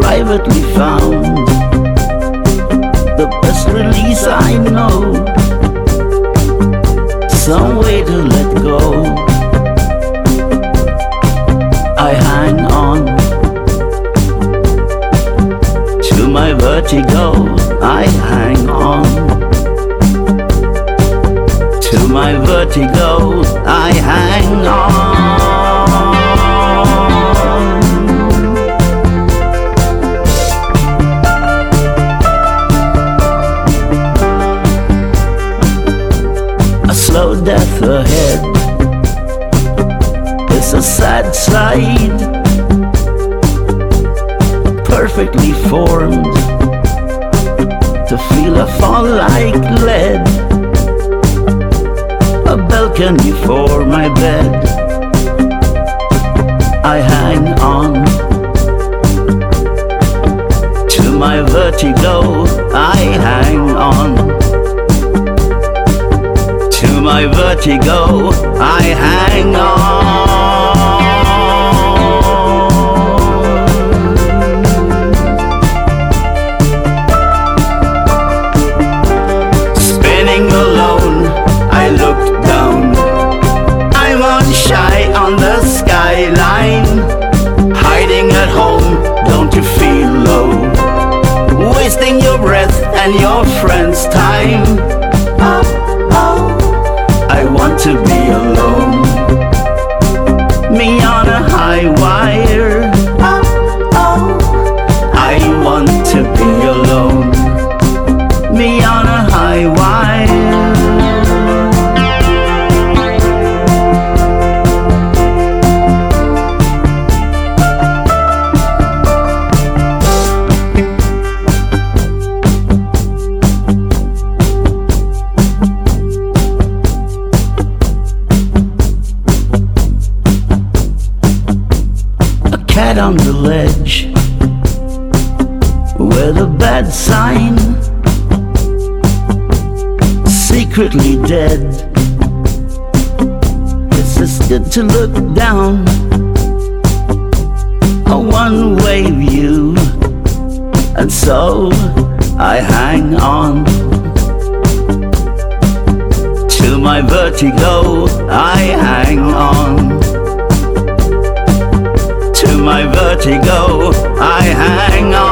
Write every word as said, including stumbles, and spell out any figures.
privately found the best release I know, some way to let go. I hang on to my vertigo, I hang on to my vertigo, I hang on. A slow death ahead, it's a sad slide, perfectly formed to feel a fall like lead. A balcony for my bed, I hang on to my vertigo, I hang on to my vertigo, I hang on. Spinning alone, I look down, I'm on shy on the skyline. Hiding at home, don't you feel low? Wasting your breath and your friend's time. Oh, oh, I want to be alone. Me on a high wire. Oh, oh, I want to be alone. Me on a high wire. Cat on the ledge, where the bad sign, secretly dead. It's just good to look down, a one-way view, and so I hang on to my vertigo, I hang on to my vertigo, I hang on.